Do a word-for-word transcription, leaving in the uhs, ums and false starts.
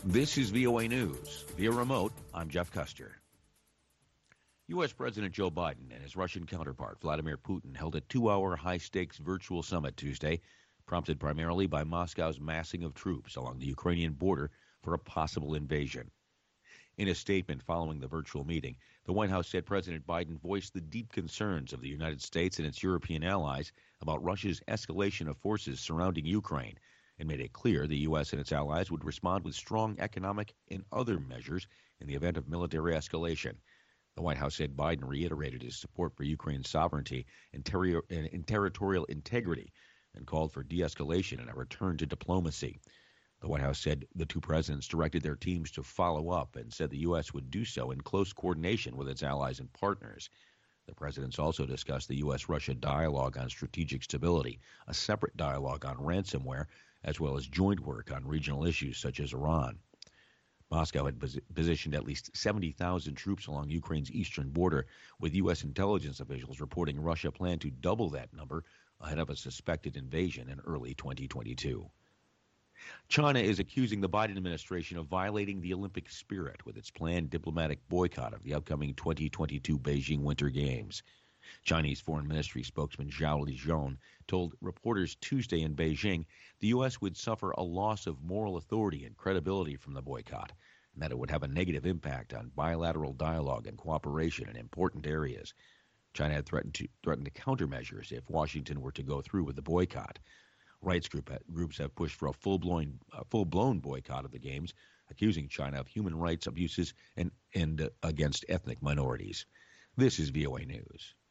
This is V O A News. Via remote, I'm Jeff Custer. U S. President Joe Biden and his Russian counterpart, Vladimir Putin, held a two-hour high-stakes virtual summit Tuesday, prompted primarily by Moscow's massing of troops along the Ukrainian border for a possible invasion. In a statement following the virtual meeting, the White House said President Biden voiced the deep concerns of the United States and its European allies about Russia's escalation of forces surrounding Ukraine, and made it clear the U S and its allies would respond with strong economic and other measures in the event of military escalation. The White House said Biden reiterated his support for Ukraine's sovereignty and, terri- and territorial integrity and called for de-escalation and a return to diplomacy. The White House said the two presidents directed their teams to follow up and said the U S would do so in close coordination with its allies and partners. The presidents also discussed the U S Russia dialogue on strategic stability, a separate dialogue on ransomware, as well as joint work on regional issues such as Iran. Moscow had pos- positioned at least seventy thousand troops along Ukraine's eastern border, with U S intelligence officials reporting Russia planned to double that number ahead of a suspected invasion in early twenty twenty-two. China is accusing the Biden administration of violating the Olympic spirit with its planned diplomatic boycott of the upcoming twenty twenty-two Beijing Winter Games. Chinese Foreign Ministry spokesman Zhao Lijian told reporters Tuesday in Beijing the U S would suffer a loss of moral authority and credibility from the boycott, and that it would have a negative impact on bilateral dialogue and cooperation in important areas. China had threatened to threatened countermeasures if Washington were to go through with the boycott. Rights group, groups have pushed for a full-blown, uh, full-blown boycott of the Games, accusing China of human rights abuses and, and uh, against ethnic minorities. This is V O A News.